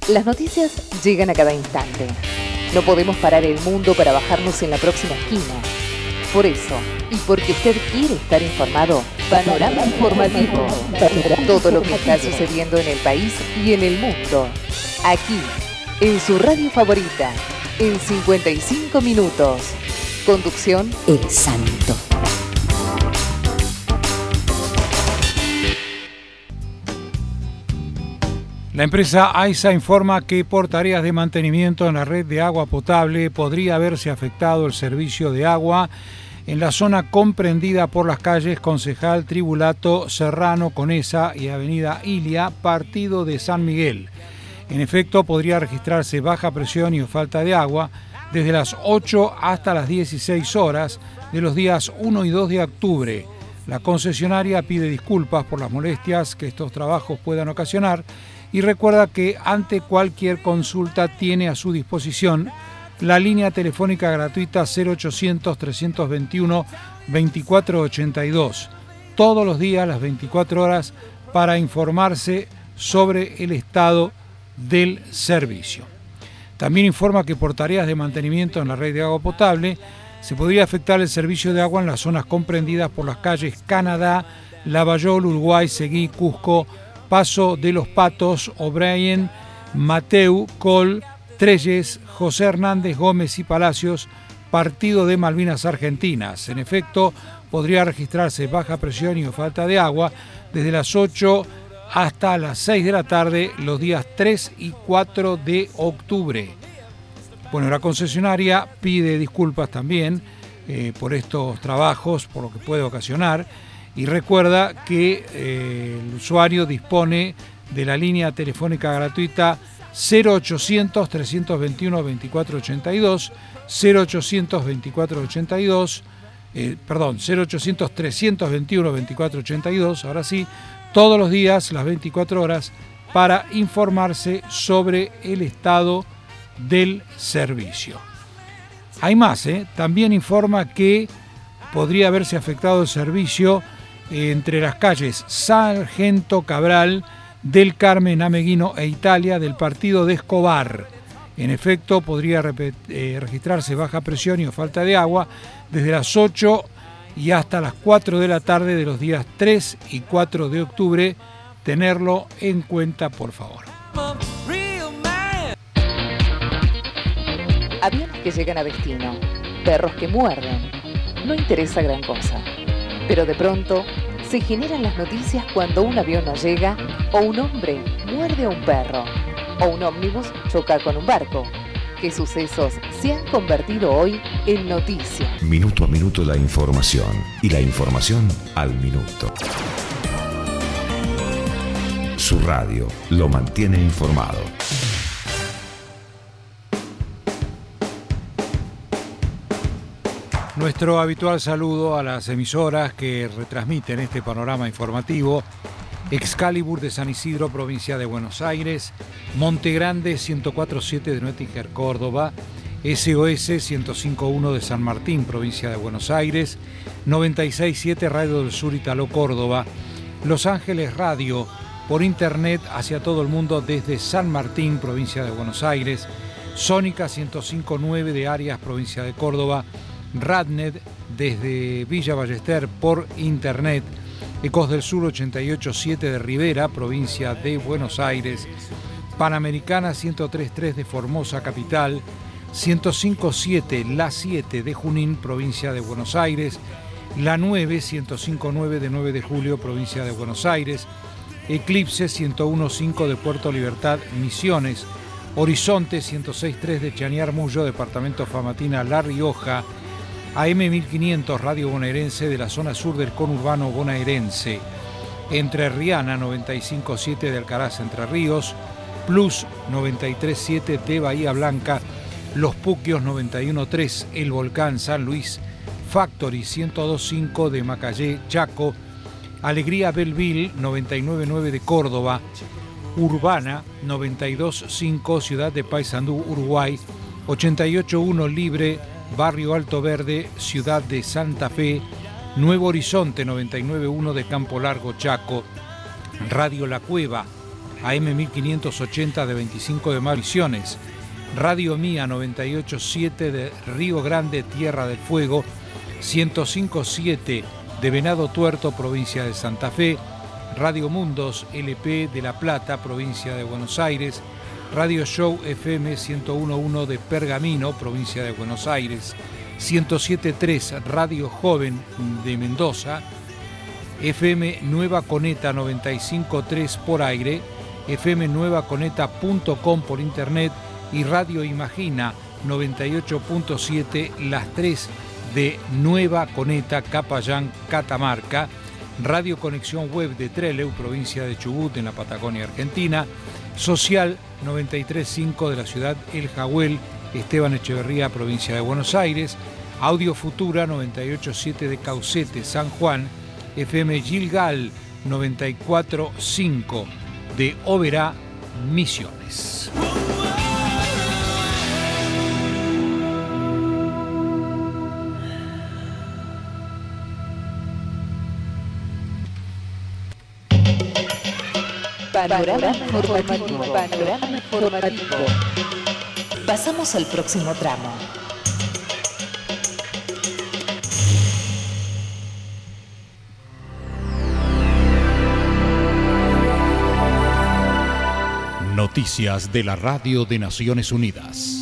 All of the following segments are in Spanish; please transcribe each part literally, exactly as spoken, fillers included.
Las noticias llegan a cada instante. No podemos parar el mundo para bajarnos en la próxima esquina. Por eso, y porque usted quiere estar informado, Panorama Informativo. Todo lo que está sucediendo en el país y en el mundo. Aquí, en su radio favorita, en cincuenta y cinco minutos. Conducción, El Santo. La empresa AISA informa que por tareas de mantenimiento en la red de agua potable podría haberse afectado el servicio de agua en la zona comprendida por las calles Concejal, Tribulato, Serrano, Conesa y Avenida Ilia, partido de San Miguel. En efecto, podría registrarse baja presión y falta de agua desde las ocho hasta las dieciséis horas de los días uno y dos de octubre. La concesionaria pide disculpas por las molestias que estos trabajos puedan ocasionar y recuerda que ante cualquier consulta tiene a su disposición la línea telefónica gratuita cero ochocientos, trescientos veintiuno, veinticuatro ochenta y dos, todos los días, las veinticuatro horas, para informarse sobre el estado del servicio. También informa que por tareas de mantenimiento en la red de agua potable se podría afectar el servicio de agua en las zonas comprendidas por las calles Canadá, Lavallol, Uruguay, Seguí, Cusco, Paso de los Patos, O'Brien, Mateu, Col, Trelles, José Hernández, Gómez y Palacios, partido de Malvinas Argentinas. En efecto, podría registrarse baja presión y falta de agua desde las ocho hasta las seis de la tarde los días tres y cuatro de octubre. Bueno, la concesionaria pide disculpas también eh, por estos trabajos, por lo que puede ocasionar, y recuerda que eh, el usuario dispone de la línea telefónica gratuita cero ochocientos, trescientos veintiuno, veinticuatro ochenta y dos, cero ochocientos, veinticuatro ochenta y dos, eh, perdón, cero ochocientos, trescientos veintiuno, veinticuatro ochenta y dos, ahora sí, todos los días, las veinticuatro horas, para informarse sobre el estado del servicio. Hay más, ¿eh? También informa que podría haberse afectado el servicio entre las calles Sargento Cabral, del Carmen, Ameguino e Italia, del partido de Escobar. En efecto, podría eh, registrarse baja presión y falta de agua desde las ocho y hasta las cuatro de la tarde de los días tres y cuatro de octubre. Tenerlo en cuenta, por favor. Aviones que llegan a destino, perros que muerden. No interesa gran cosa. Pero de pronto se generan las noticias cuando un avión no llega, o un hombre muerde a un perro, o un ómnibus choca con un barco. ¿Qué sucesos se han convertido hoy en noticias? Minuto a minuto la información, y la información al minuto. Su radio lo mantiene informado. Nuestro habitual saludo a las emisoras que retransmiten este panorama informativo. Excalibur de San Isidro, provincia de Buenos Aires, Monte Grande ciento cuatro punto siete de Nuettinger, Córdoba, S O S ciento cinco punto uno de San Martín, provincia de Buenos Aires, noventa y seis punto siete Radio del Sur, Italo, Córdoba, Los Ángeles Radio, por internet hacia todo el mundo desde San Martín, provincia de Buenos Aires, Sónica ciento cinco punto nueve de Arias, provincia de Córdoba, Radnet desde Villa Ballester por internet, Ecos del Sur ochenta y ocho punto siete de Rivera, provincia de Buenos Aires, Panamericana ciento tres punto tres de Formosa, capital, ciento cinco punto siete La siete de Junín, provincia de Buenos Aires, La nueve ciento cinco punto nueve de nueve de Julio, provincia de Buenos Aires, Eclipse ciento uno punto cinco de Puerto Libertad, Misiones, Horizonte ciento seis punto tres de Chañar Mullo, departamento Famatina, La Rioja, A M mil quinientos Radio Bonaerense de la zona sur del conurbano bonaerense, Entrerriana noventa y cinco punto siete de Alcaraz, Entre Ríos, Plus noventa y tres punto siete de Bahía Blanca, Los Puquios noventa y uno punto tres, El Volcán, San Luis, Factory ciento dos punto cinco de Macallé, Chaco, Alegría Belleville noventa y nueve punto nueve de Córdoba, Urbana noventa y dos punto cinco Ciudad de Paysandú, Uruguay, ochenta y ocho punto uno Libre, Barrio Alto Verde, Ciudad de Santa Fe, Nuevo Horizonte noventa y nueve punto uno de Campo Largo, Chaco, Radio La Cueva A M mil quinientos ochenta de veinticinco de Mayo, Misiones. Radio Mía noventa y ocho punto siete de Río Grande, Tierra del Fuego. ciento cinco punto siete de Venado Tuerto, provincia de Santa Fe. Radio Mundos L P de La Plata, provincia de Buenos Aires. Radio Show F M ciento uno punto uno de Pergamino, provincia de Buenos Aires. ciento siete punto tres Radio Joven de Mendoza. F M Nueva Coneta noventa y cinco punto tres por aire. F M nueva coneta punto com por internet. Y Radio Imagina noventa y ocho punto siete, las tres de Nueva Coneta, Capayán, Catamarca. Radio Conexión Web de Trelew, provincia de Chubut, en la Patagonia Argentina. Social noventa y tres punto cinco de la ciudad El Jagüel, Esteban Echeverría, provincia de Buenos Aires. Audio Futura noventa y ocho punto siete de Caucete, San Juan. F M Gilgal noventa y cuatro punto cinco de Oberá, Misiones. Panorama informativo. Panorama informativo. Pasamos al próximo tramo. Noticias de la Radio de Naciones Unidas.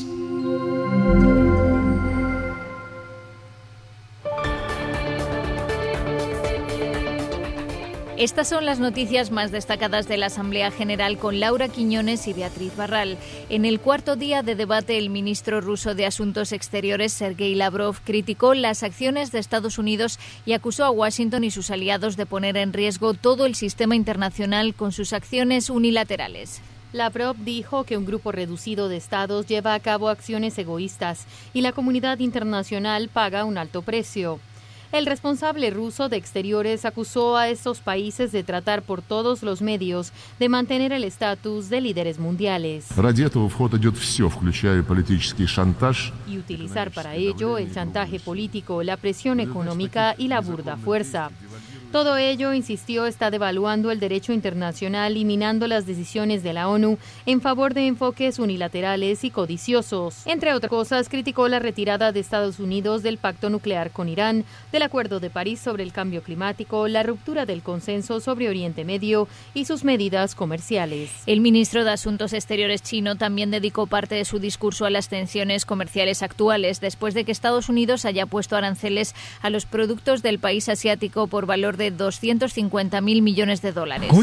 Estas son las noticias más destacadas de la Asamblea General con Laura Quiñones y Beatriz Barral. En el cuarto día de debate, el ministro ruso de Asuntos Exteriores, Sergei Lavrov, criticó las acciones de Estados Unidos y acusó a Washington y sus aliados de poner en riesgo todo el sistema internacional con sus acciones unilaterales. Lavrov dijo que un grupo reducido de estados lleva a cabo acciones egoístas y la comunidad internacional paga un alto precio. El responsable ruso de Exteriores acusó a estos países de tratar por todos los medios de mantener el estatus de líderes mundiales y utilizar para ello el chantaje político, la presión económica y la burda fuerza. Todo ello, insistió, está devaluando el derecho internacional y minando las decisiones de la ONU en favor de enfoques unilaterales y codiciosos. Entre otras cosas, criticó la retirada de Estados Unidos del pacto nuclear con Irán, del Acuerdo de París sobre el cambio climático, la ruptura del consenso sobre Oriente Medio y sus medidas comerciales. El ministro de Asuntos Exteriores chino también dedicó parte de su discurso a las tensiones comerciales actuales, después de que Estados Unidos haya puesto aranceles a los productos del país asiático por valor de de doscientos cincuenta mil millones de dólares.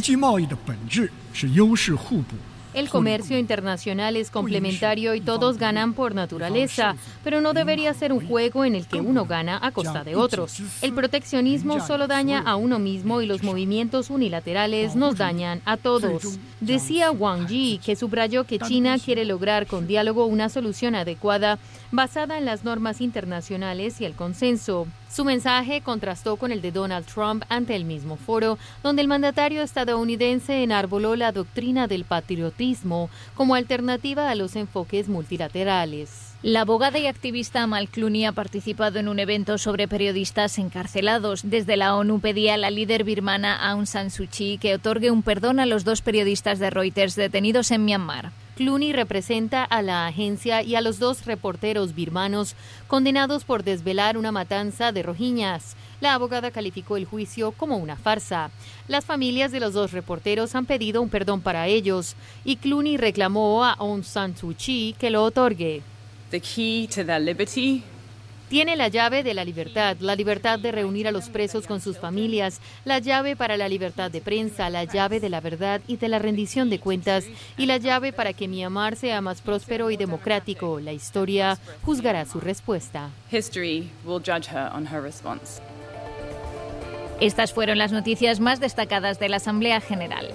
El comercio internacional es complementario y todos ganan por naturaleza, pero no debería ser un juego en el que uno gana a costa de otros. El proteccionismo solo daña a uno mismo y los movimientos unilaterales nos dañan a todos. Decía Wang Yi, que subrayó que China quiere lograr con diálogo una solución adecuada basada en las normas internacionales y el consenso. Su mensaje contrastó con el de Donald Trump ante el mismo foro, donde el mandatario estadounidense enarboló la doctrina del patriotismo como alternativa a los enfoques multilaterales. La abogada y activista Amal Clooney ha participado en un evento sobre periodistas encarcelados. Desde la ONU pedía a la líder birmana Aung San Suu Kyi que otorgue un perdón a los dos periodistas de Reuters detenidos en Myanmar. Clooney representa a la agencia y a los dos reporteros birmanos condenados por desvelar una matanza de rohinyas. La abogada calificó el juicio como una farsa. Las familias de los dos reporteros han pedido un perdón para ellos y Clooney reclamó a Aung San Suu Kyi que lo otorgue. The key to their liberty. Tiene la llave de la libertad, la libertad de reunir a los presos con sus familias, la llave para la libertad de prensa, la llave de la verdad y de la rendición de cuentas, y la llave para que Myanmar sea más próspero y democrático. La historia juzgará su respuesta. History will judge her on her response. Estas fueron las noticias más destacadas de la Asamblea General.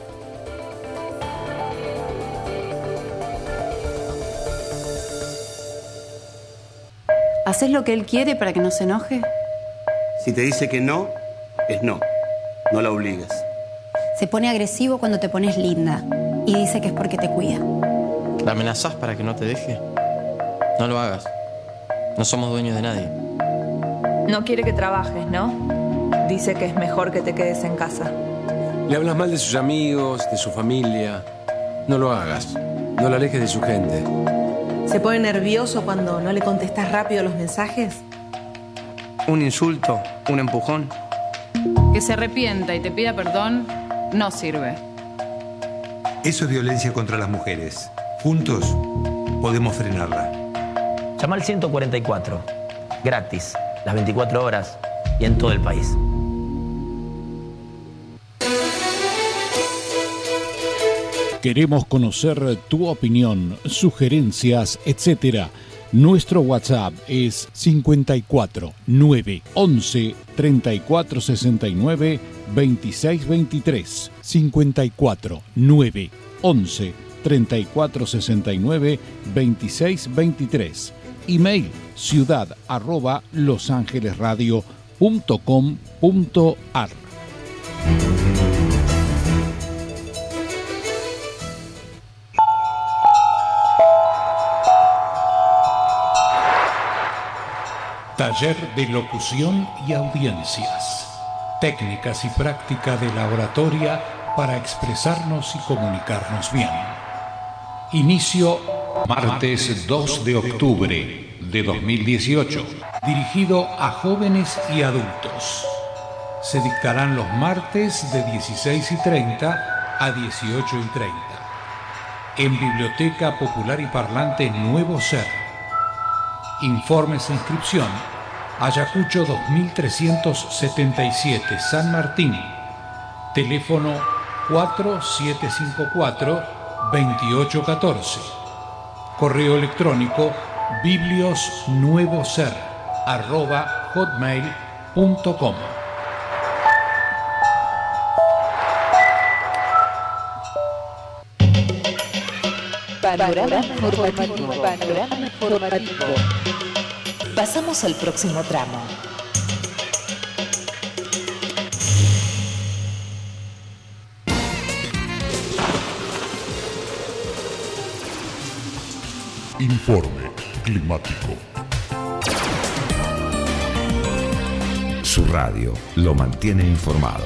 ¿Haces lo que él quiere para que no se enoje? Si te dice que no, es no. No la obligues. Se pone agresivo cuando te pones linda y dice que es porque te cuida. ¿La amenazás para que no te deje? No lo hagas. No somos dueños de nadie. No quiere que trabajes, ¿no? Dice que es mejor que te quedes en casa. Le hablas mal de sus amigos, de su familia. No lo hagas. No la alejes de su gente. ¿Se pone nervioso cuando no le contestas rápido los mensajes? Un insulto, un empujón. Que se arrepienta y te pida perdón no sirve. Eso es violencia contra las mujeres. Juntos podemos frenarla. Llama al ciento cuarenta y cuatro. Gratis. Las veinticuatro horas y en todo el país. Queremos conocer tu opinión, sugerencias, etcétera. Nuestro WhatsApp es cincuenta y cuatro nueve once treinta y cuatro sesenta y nueve veintiséis veintitrés. cincuenta y cuatro nueve once treinta y cuatro sesenta y nueve veintiséis veintitrés. Email ciudad arroba losangelesradio punto com punto ar. Taller de locución y audiencias. Técnicas y práctica de la oratoria para expresarnos y comunicarnos bien. Inicio martes dos de octubre de dos mil dieciocho. Dirigido a jóvenes y adultos. Se dictarán los martes de dieciséis y treinta a dieciocho y treinta. En Biblioteca Popular y Parlante Nuevo Ser. Informes e inscripción. Ayacucho dos mil trescientos setenta y siete, San Martín. Teléfono cuatro siete cinco cuatro dos ocho uno cuatro. Correo electrónico bibliosnuevoser arroba hotmail punto com. Panorama informativo. Panorama informativo. Pasamos al próximo tramo. Informe climático. Su radio lo mantiene informado.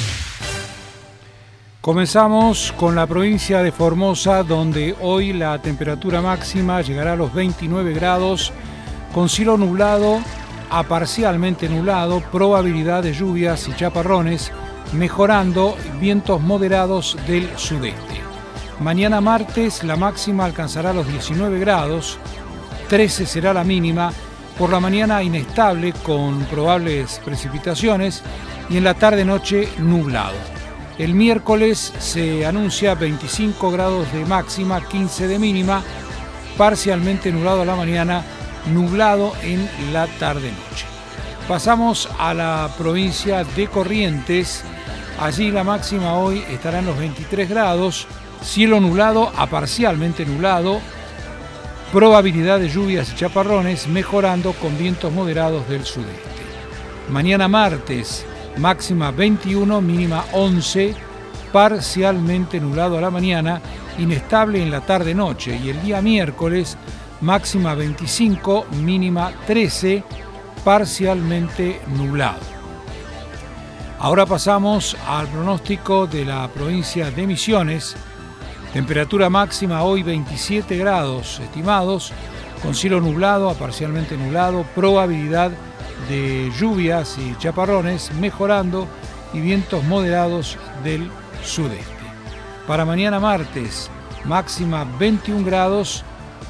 Comenzamos con la provincia de Formosa, donde hoy la temperatura máxima llegará a los veintinueve grados, con cielo nublado a parcialmente nublado, probabilidad de lluvias y chaparrones, mejorando, vientos moderados del sudeste. Mañana martes la máxima alcanzará los diecinueve grados, trece será la mínima, por la mañana inestable con probables precipitaciones y en la tarde-noche nublado. El miércoles se anuncia veinticinco grados de máxima, quince de mínima, parcialmente nublado a la mañana, nublado en la tarde-noche. Pasamos a la provincia de Corrientes. Allí la máxima hoy estará en los veintitrés grados, cielo nublado a parcialmente nublado, probabilidad de lluvias y chaparrones, mejorando con vientos moderados del sudeste. Mañana martes, máxima veintiuno, mínima once, parcialmente nublado a la mañana, inestable en la tarde-noche. Y el día miércoles, máxima veinticinco, mínima trece, parcialmente nublado. Ahora pasamos al pronóstico de la provincia de Misiones. Temperatura máxima hoy veintisiete grados estimados, con cielo nublado a parcialmente nublado, probabilidad de lluvias y chaparrones, mejorando, y vientos moderados del sudeste. Para mañana martes, máxima veintiún grados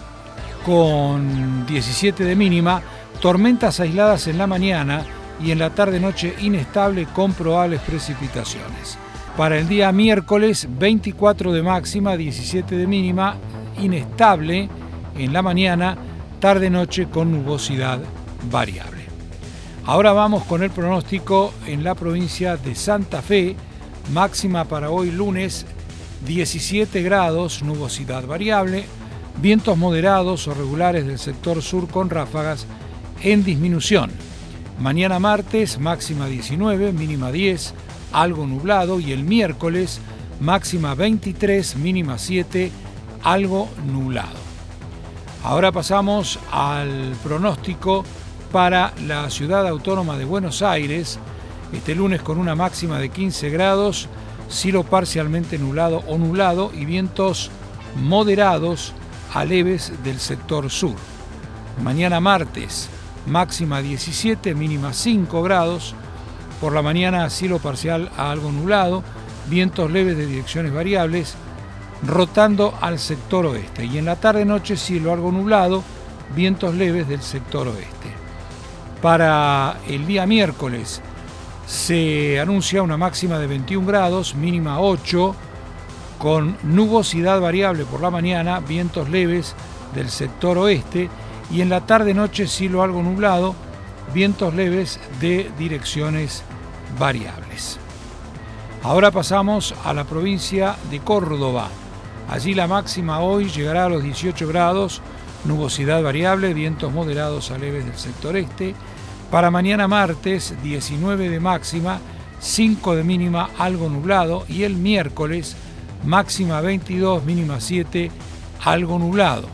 con diecisiete de mínima, tormentas aisladas en la mañana y en la tarde-noche inestable con probables precipitaciones. Para el día miércoles, veinticuatro de máxima, diecisiete de mínima, inestable en la mañana, tarde-noche con nubosidad variable. Ahora vamos con el pronóstico en la provincia de Santa Fe. Máxima para hoy lunes, diecisiete grados, nubosidad variable, vientos moderados o regulares del sector sur con ráfagas en disminución. Mañana martes, máxima diecinueve, mínima diez, algo nublado, y el miércoles, máxima veintitrés, mínima siete, algo nublado. Ahora pasamos al pronóstico para la ciudad autónoma de Buenos Aires. Este lunes con una máxima de quince grados, cielo parcialmente nublado o nublado y vientos moderados a leves del sector sur. Mañana martes, máxima diecisiete, mínima cinco grados. Por la mañana cielo parcial a algo nublado, vientos leves de direcciones variables, rotando al sector oeste. Y en la tarde-noche cielo algo nublado, vientos leves del sector oeste. Para el día miércoles se anuncia una máxima de veintiún grados, mínima ocho, con nubosidad variable por la mañana, vientos leves del sector oeste, y en la tarde-noche cielo algo nublado, vientos leves de direcciones variables. Ahora pasamos a la provincia de Córdoba. Allí la máxima hoy llegará a los dieciocho grados, nubosidad variable, vientos moderados a leves del sector este. Para mañana martes, diecinueve de máxima, cinco de mínima, algo nublado. Y el miércoles, máxima veintidós, mínima siete, algo nublado.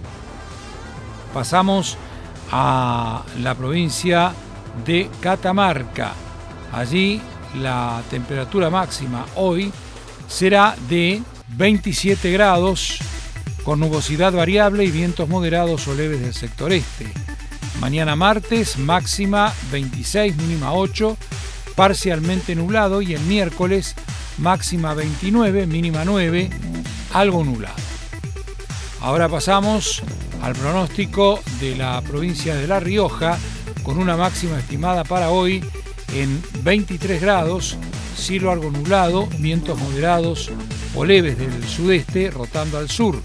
Pasamos a la provincia de Catamarca. Allí la temperatura máxima hoy será de veintisiete grados, con nubosidad variable y vientos moderados o leves del sector este. Mañana martes, máxima veintiséis, mínima ocho, parcialmente nublado, y el miércoles, máxima veintinueve, mínima nueve, algo nublado. Ahora pasamos al pronóstico de la provincia de La Rioja, con una máxima estimada para hoy en veintitrés grados, cielo algo nublado, vientos moderados o leves del sudeste rotando al sur.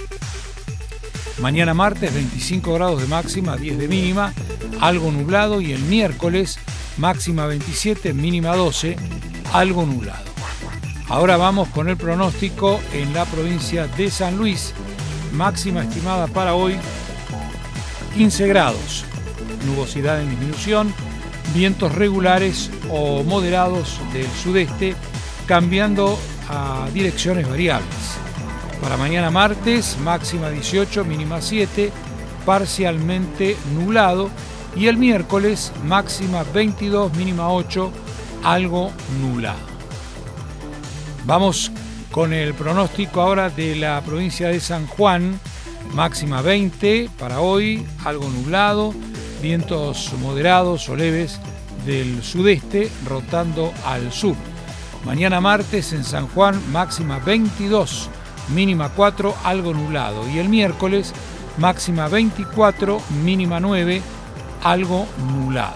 Mañana martes, veinticinco grados de máxima, diez de mínima, algo nublado, y el miércoles máxima veintisiete, mínima doce, algo nublado. Ahora vamos con el pronóstico en la provincia de San Luis. Máxima estimada para hoy quince grados, nubosidad en disminución, vientos regulares o moderados del sudeste, cambiando a direcciones variables. Para mañana martes, máxima dieciocho, mínima siete, parcialmente nublado, y el miércoles, máxima veintidós, mínima ocho, algo nublado. Vamos con el pronóstico ahora de la provincia de San Juan. Máxima veinte para hoy, algo nublado, vientos moderados o leves del sudeste rotando al sur. Mañana martes en San Juan, máxima veintidós, mínima cuatro, algo nublado. Y el miércoles, máxima veinticuatro, mínima nueve, algo nublado.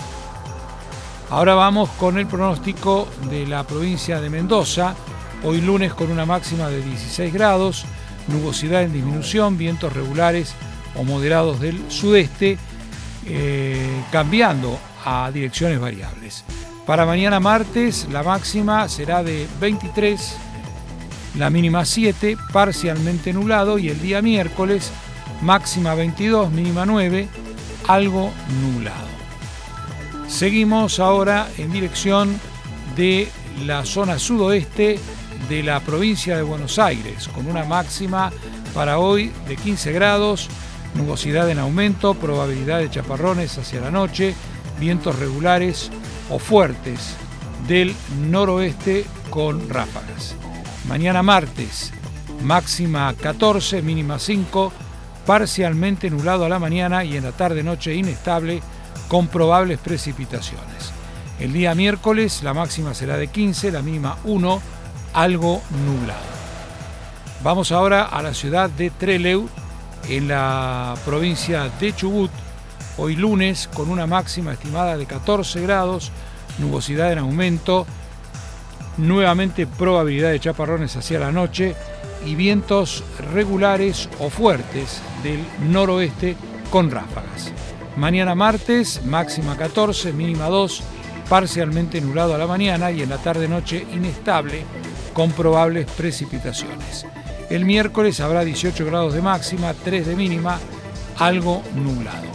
Ahora vamos con el pronóstico de la provincia de Mendoza. Hoy lunes con una máxima de dieciséis grados, nubosidad en disminución, vientos regulares o moderados del sudeste, eh, cambiando a direcciones variables. Para mañana martes la máxima será de veintitrés, la mínima siete, parcialmente nublado, y el día miércoles máxima veintidós, mínima nueve, algo nublado. Seguimos ahora en dirección de la zona sudoeste de la provincia de Buenos Aires, con una máxima para hoy de quince grados, nubosidad en aumento, probabilidad de chaparrones hacia la noche, vientos regulares o fuertes del noroeste con ráfagas. Mañana martes, máxima catorce, mínima cinco, parcialmente nublado a la mañana y en la tarde-noche inestable con probables precipitaciones. El día miércoles la máxima será de quince, la mínima uno, algo nublado. Vamos ahora a la ciudad de Trelew, en la provincia de Chubut. Hoy lunes con una máxima estimada de catorce grados, nubosidad en aumento, nuevamente probabilidad de chaparrones hacia la noche y vientos regulares o fuertes del noroeste con ráfagas. Mañana martes, máxima catorce, mínima dos, parcialmente nublado a la mañana y en la tarde-noche inestable con probables precipitaciones. El miércoles habrá dieciocho grados de máxima, tres de mínima, algo nublado.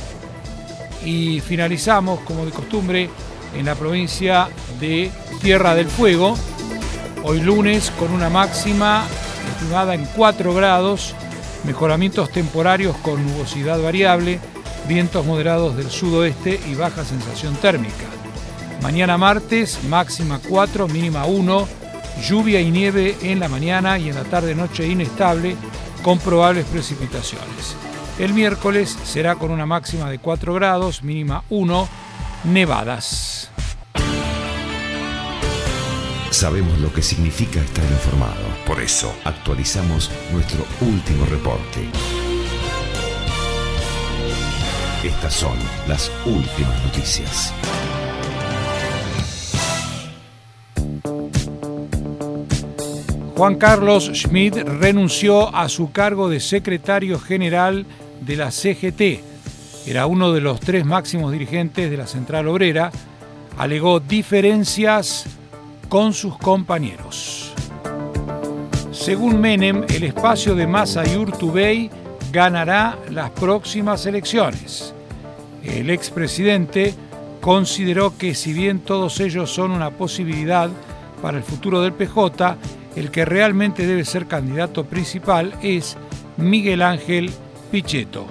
Y finalizamos, como de costumbre, en la provincia de Tierra del Fuego, hoy lunes con una máxima estimada en cuatro grados, mejoramientos temporarios con nubosidad variable, vientos moderados del sudoeste y baja sensación térmica. Mañana martes, máxima cuatro, mínima uno, lluvia y nieve en la mañana y en la tarde-noche inestable, con probables precipitaciones. El miércoles será con una máxima de cuatro grados, mínima uno, nevadas. Sabemos lo que significa estar informado. Por eso actualizamos nuestro último reporte. Estas son las últimas noticias. Juan Carlos Schmidt renunció a su cargo de secretario general de la C G T. Era uno de los tres máximos dirigentes de la Central Obrera. Alegó diferencias con sus compañeros. Según Menem, el espacio de Massa y Urtubey ganará las próximas elecciones. El expresidente consideró que si bien todos ellos son una posibilidad para el futuro del P J, el que realmente debe ser candidato principal es Miguel Ángel Pichetto.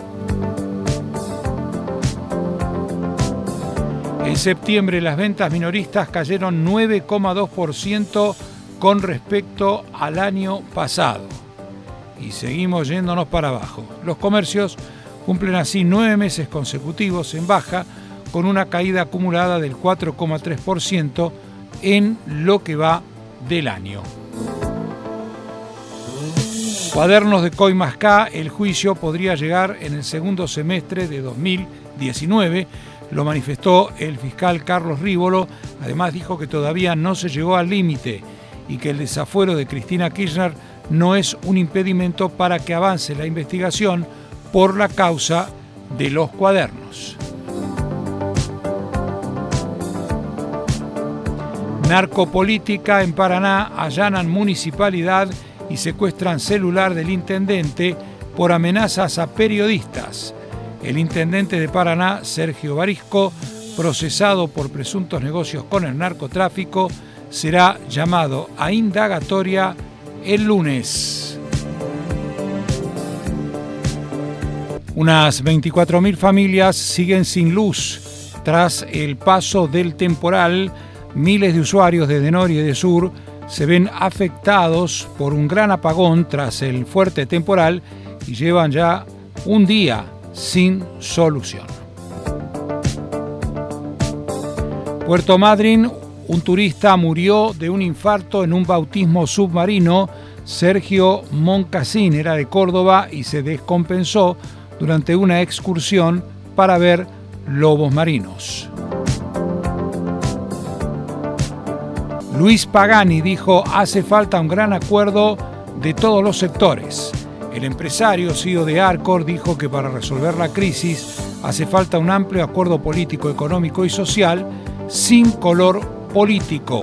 En septiembre las ventas minoristas cayeron nueve coma dos por ciento con respecto al año pasado. Y seguimos yéndonos para abajo. Los comercios cumplen así nueve meses consecutivos en baja, con una caída acumulada del cuatro coma tres por ciento en lo que va del año. Cuadernos de Coimasca, el juicio podría llegar en el segundo semestre de dos mil diecinueve, lo manifestó el fiscal Carlos Rívolo. Además dijo que todavía no se llegó al límite y que el desafuero de Cristina Kirchner no es un impedimento para que avance la investigación por la causa de los cuadernos. Narcopolítica en Paraná, allanan municipalidad y secuestran celular del intendente por amenazas a periodistas. El intendente de Paraná, Sergio Barisco, procesado por presuntos negocios con el narcotráfico, será llamado a indagatoria el lunes. Unas veinticuatro mil familias siguen sin luz tras el paso del temporal. Miles de usuarios desde norte y de sur se ven afectados por un gran apagón tras el fuerte temporal y llevan ya un día sin solución. Puerto Madryn, un turista murió de un infarto en un bautismo submarino. Sergio Moncasín era de Córdoba y se descompensó durante una excursión para ver lobos marinos. Luis Pagani dijo: hace falta un gran acuerdo de todos los sectores. El empresario C E O de Arcor dijo que para resolver la crisis hace falta un amplio acuerdo político, económico y social sin color político.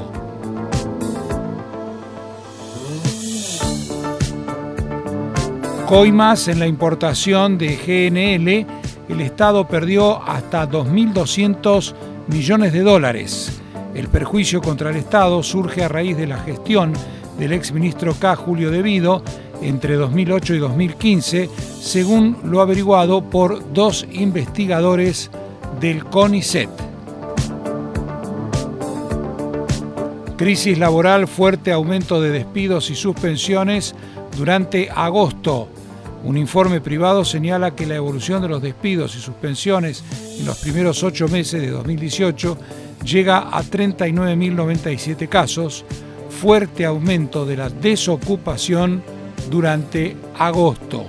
Coimas en la importación de G N L, el Estado perdió hasta dos mil doscientos millones de dólares. El perjuicio contra el Estado surge a raíz de la gestión del exministro K. Julio De Vido entre dos mil ocho y dos mil quince, según lo averiguado por dos investigadores del CONICET. Crisis laboral, fuerte aumento de despidos y suspensiones durante agosto. Un informe privado señala que la evolución de los despidos y suspensiones en los primeros ocho meses de dos mil dieciocho llega a treinta y nueve mil noventa y siete casos, fuerte aumento de la desocupación durante agosto.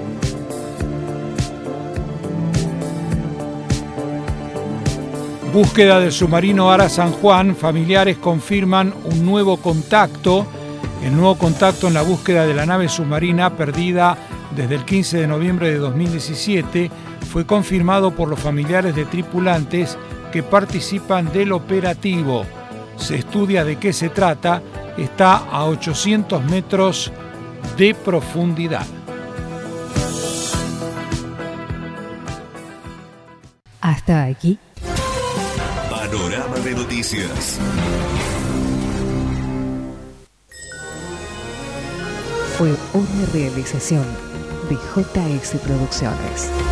Búsqueda del submarino Ara San Juan, familiares confirman un nuevo contacto. El nuevo contacto en la búsqueda de la nave submarina perdida desde el quince de noviembre de dos mil diecisiete fue confirmado por los familiares de tripulantes que participan del operativo. Se estudia de qué se trata. Está a ochocientos metros de profundidad. Hasta aquí. Panorama de noticias. Fue una realización de J S Producciones.